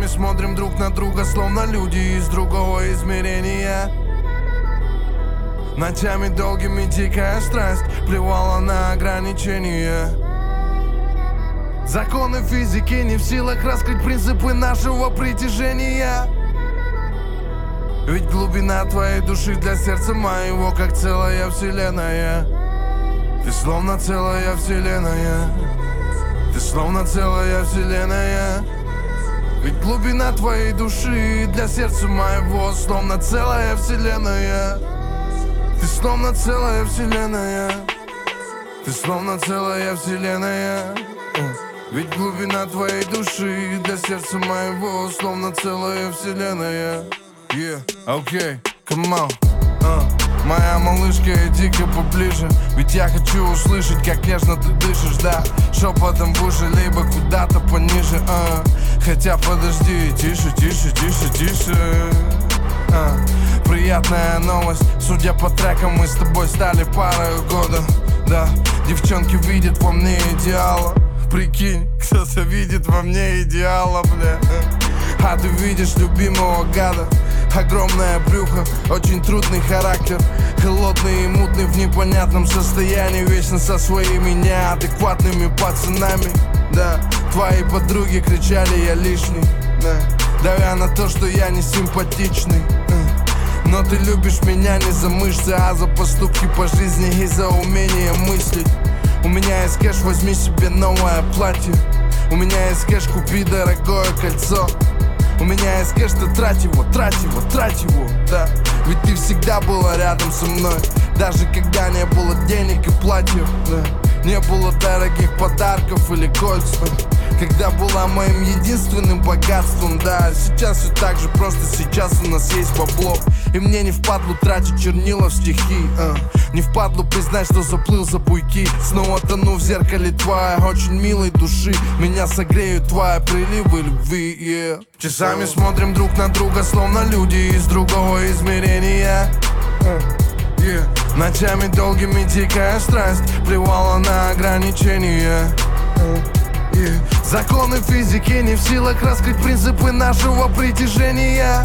смотрим друг на друга, словно люди из другого измерения. Ночами долгими дикая страсть плевала на ограничения. Законы физики не в силах раскрыть принципы нашего притяжения. Ведь глубина твоей души для сердца моего как целая вселенная. Ты словно целая вселенная. Ты словно целая вселенная. Ведь глубина твоей души для сердца моего словно целая вселенная. Ты словно целая вселенная. Ты словно целая вселенная. Ведь глубина твоей души для сердца моего словно целая вселенная. Yeah, окей, come on. Моя малышка, иди-ка поближе. Ведь я хочу услышать, как нежно ты дышишь, да. Шепотом в уши, либо куда-то пониже. Хотя подожди, тише, тише, тише, тише. Приятная новость, судя по трекам, мы с тобой стали парой года. Да, девчонки видят во мне идеала. Прикинь, кто-то видит во мне идеала, бля. А ты видишь любимого гада. Огромное брюхо, очень трудный характер. Холодный и мутный в непонятном состоянии. Вечно со своими неадекватными пацанами. Да, твои подруги кричали, я лишний, да, давя на то, что я не симпатичный. Но ты любишь меня не за мышцы, а за поступки по жизни и за умение мыслить. У меня есть кэш, возьми себе новое платье. У меня есть кэш, купи дорогое кольцо. У меня есть кэш, ты трать его, трать его, трать его, да. Ведь ты всегда была рядом со мной, даже когда не было денег и платьев, да. Не было дорогих подарков или кольц, когда была моим единственным богатством, да. Сейчас все так же, просто сейчас у нас есть бабло. И мне не впадлу тратить чернила в стихи, не впадлу признать, что заплыл за буйки. Снова тону в зеркале твоей очень милой души. Меня согреют твои приливы любви, yeah. Часами смотрим друг на друга, словно люди из другого измерения, yeah. Ночами долгими дикая страсть плевала на ограничения, yeah. Законы физики не в силах раскрыть принципы нашего притяжения,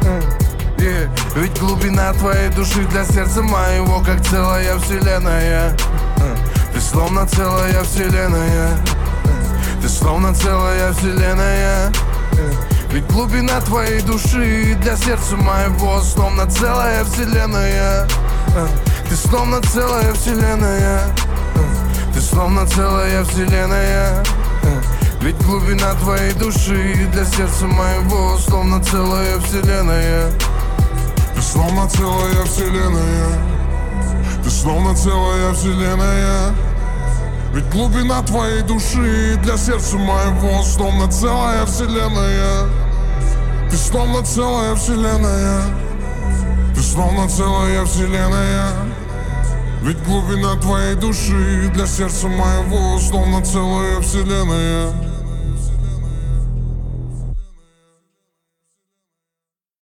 yeah. Ведь глубина твоей души для сердца моего как целая вселенная. Ты словно целая вселенная. Ты словно целая вселенная. Ведь глубина твоей души для сердца моего словно целая вселенная. Ты словно целая вселенная. Ты словно целая вселенная. Ведь глубина твоей души для сердца моего словно целая вселенная. Ты словно целая вселенная. Ты словно целая вселенная. Ведь глубина твоей души для сердца моего словно целая вселенная. Ты словно целая вселенная. Ты словно целая вселенная. Ведь глубина твоей души для сердца моего словно целая вселенная.